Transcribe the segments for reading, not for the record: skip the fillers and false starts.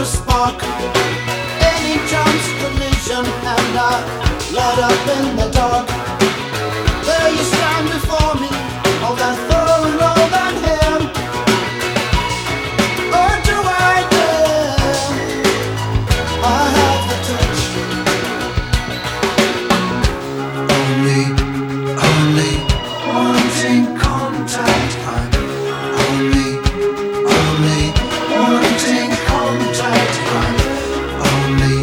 a spark. Any chance collision and I light up in the dark. There you stand before me, all that fur and all that hair. What do I dare? I have the touch. Only wanting contact. I'm only wanting contact. I'm only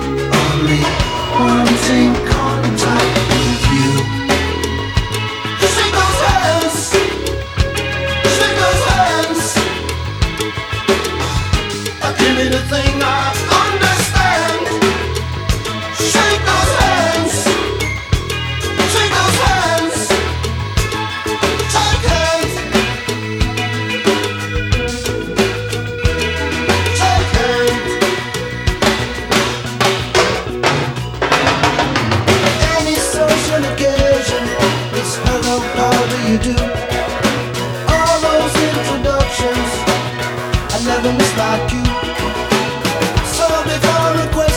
wanting contact with you. Shake those hands, shake those hands. Give me the thing I understand. Shake those hands, shake those hands. Shake hands, shake hands. Any social occasion, it's hello, how do you do? All those introductions, I never miss like you. So before a question.